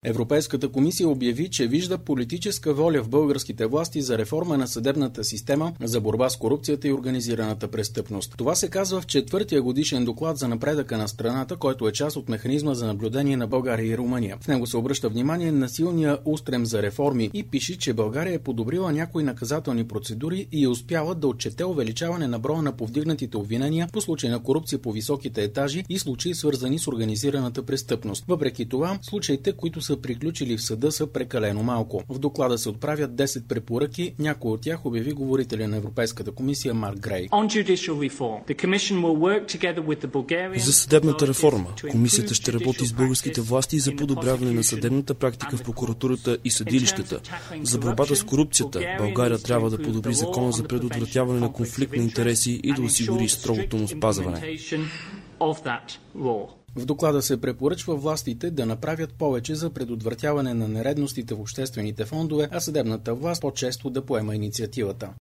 Европейската комисия обяви, че вижда политическа воля в българските власти за реформа на съдебната система за борба с корупцията и организираната престъпност. Това се казва в четвъртия годишен доклад за напредъка на страната, който е част от механизма за наблюдение на България и Румъния. В него се обръща внимание на силния устрем за реформи и пише, че България е подобрила някои наказателни процедури и е успяла да отчете увеличаване на броя на повдигнатите обвинения по случаи на корупция по високите етажи и случаи свързани с организираната престъпност. Въпреки това, случаите, които са приключили в съда, са прекалено малко. В доклада се отправят 10 препоръки, някои от тях обяви говорителя на Европейската комисия Марк Грей. За съдебната реформа комисията ще работи с българските власти за подобряване на съдебната практика в прокуратурата и съдилищата. За борбата с корупцията България трябва да подобри закона за предотвратяване на конфликт на интереси и да осигури строгото му спазване. В доклада се препоръчва властите да направят повече за предотвратяване на нередностите в обществените фондове, а съдебната власт по-често да поема инициативата.